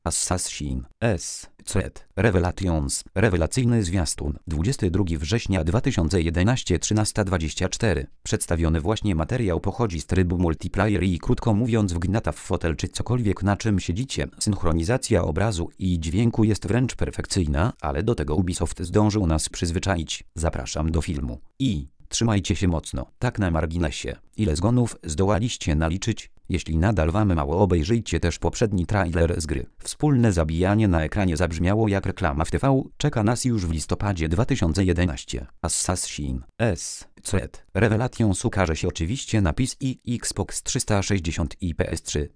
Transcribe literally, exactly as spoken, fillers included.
Assassin S. Creed Revelations. Rewelacyjny zwiastun. dwudziestego drugiego września dwa tysiące jedenastego trzynasta dwadzieścia cztery. Przedstawiony właśnie materiał pochodzi z trybu multiplayer i krótko mówiąc wgniata w fotel czy cokolwiek na czym siedzicie. Synchronizacja obrazu i dźwięku jest wręcz perfekcyjna, ale do tego Ubisoft zdążył nas przyzwyczaić. Zapraszam do filmu. I trzymajcie się mocno. Tak na marginesie. Ile zgonów zdołaliście naliczyć? Jeśli nadal wam mało, obejrzyjcie też poprzedni trailer z gry. Wspólne zabijanie na ekranie zabrzmiało jak reklama w T V. Czeka nas już w listopadzie dwa tysiące jedenastego. Assassin S. Creed Revelations ukaże się oczywiście na P C i Xbox trzysta sześćdziesiąt i P S trzy.